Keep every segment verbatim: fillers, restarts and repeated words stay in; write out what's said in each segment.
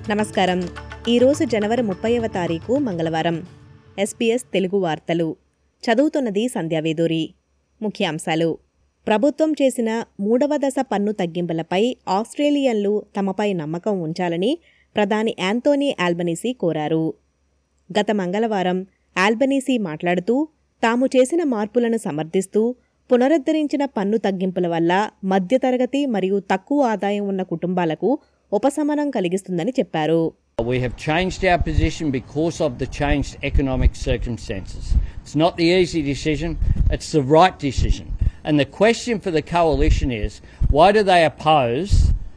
నమస్కారం. ఈరోజు జనవరి ముప్పైవ తారీఖు మంగళవారం. ఎస్బీఎస్ తెలుగు వార్తలు చదువుతున్నది సంధ్యావేదూరి. ముఖ్యాంశాలు: ప్రభుత్వం చేసిన మూడవ దశ పన్ను తగ్గింపులపై ఆస్ట్రేలియన్లు తమపై నమ్మకం ఉంచాలని ప్రధాని యాంథోనీ ఆల్బనీసీ కోరారు. గత మంగళవారం ఆల్బనీసీ మాట్లాడుతూ తాము చేసిన మార్పులను సమర్థిస్తూ పునరుద్ధరించిన పన్ను తగ్గింపుల వల్ల మధ్యతరగతి మరియు తక్కువ ఆదాయం ఉన్న కుటుంబాలకు ఉపశమనం కలిగిస్తుందని చెప్పారు. We have changed our position because of the changed economic circumstances. It's not the easy decision, it's the right decision. And the question for the coalition is, why do they oppose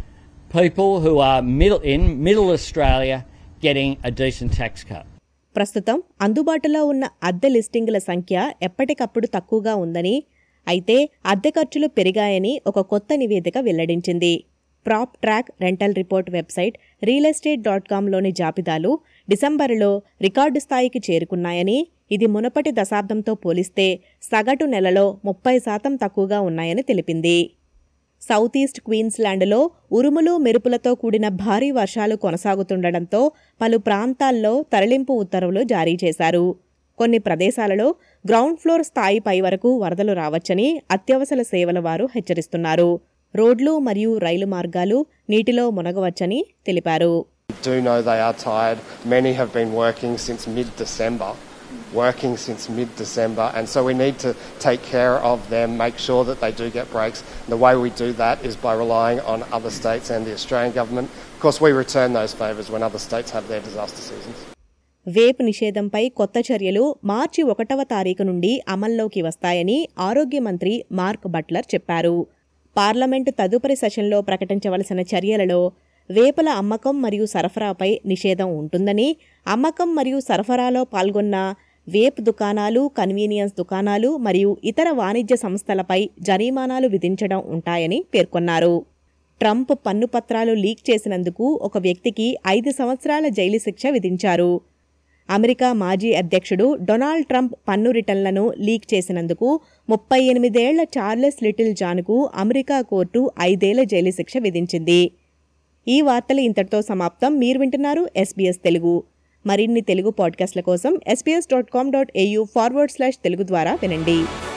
people who are middle in middle Australia getting a decent tax cut? ప్రస్తుతం అందుబాటులో ఉన్న అద్దె లిస్టింగుల సంఖ్య ఎప్పటికప్పుడు తక్కువగా ఉందని, అయితే అద్దె ఖర్చులు పెరిగాయని ఒక కొత్త నివేదిక వెల్లడించింది. Prop track rental report website real estate dot కామ్లోని జాబితాలు డిసెంబరులో రికార్డు స్థాయికి చేరుకున్నాయని, ఇది మునుపటి దశాబ్దంతో పోలిస్తే సగటు నెలలో ముప్పై శాతం తక్కువగా ఉన్నాయని తెలిపింది. సౌత్ ఈస్ట్ క్వీన్స్లాండ్లో ఉరుములు మెరుపులతో కూడిన భారీ వర్షాలు కొనసాగుతుండటంతో పలు ప్రాంతాల్లో తరలింపు ఉత్తర్వులు జారీ చేశారు. కొన్ని ప్రదేశాలలో గ్రౌండ్ ఫ్లోర్ స్థాయిపై వరకు వరదలు రావచ్చని అత్యవసర సేవల వారు హెచ్చరిస్తున్నారు. రోడ్లు మరియు రైలు మార్గాలు నీటిలో మునగవచ్చని తెలిపారు. Do know they are tired. Many have been working since mid-December. Working since mid-December, and so we need to take care of them, make sure that they do get breaks. And the way we do that is by relying on other states and the Australian government. Of course, we return those favours when other states have their disaster seasons. వేప్ నిషేధంపై కొత్త చర్యలు మార్చి ఒకటవ తారీఖు నుండి అమల్లోకి వస్తాయని ఆరోగ్య మంత్రి mark Buttler చెప్పారు. పార్లమెంటు తదుపరి సెషన్లో ప్రకటించవలసిన చర్యలలో వేపల అమ్మకం మరియు సరఫరాపై నిషేధం ఉంటుందని, అమ్మకం మరియు సరఫరాలో పాల్గొన్న వేప్ దుకాణాలు, కన్వీనియన్స్ దుకాణాలు మరియు ఇతర వాణిజ్య సంస్థలపై జరిమానాలు విధించడం ఉంటాయని పేర్కొన్నారు. ట్రంప్ పన్ను పత్రాలు లీక్ చేసినందుకు ఒక వ్యక్తికి ఐదు సంవత్సరాల జైలు శిక్ష విధించారు. అమెరికా మాజీ అధ్యక్షుడు డొనాల్డ్ ట్రంప్ పన్ను రిటర్న్లను లీక్ చేసినందుకు ముప్పై ఎనిమిదేళ్ల చార్లెస్ లిటిల్ జాన్కు అమెరికా కోర్టు ఐదేళ్ల జైలు శిక్ష విధించింది. ఈ వార్తలు ఇంతటితో సమాప్తం. మీరు వింటున్నారు ఎస్బీఎస్ తెలుగు. మరిన్ని తెలుగు పాడ్కాస్ట్ల కోసం SBS dot com dot AU forward slash Telugu ద్వారా వినండి.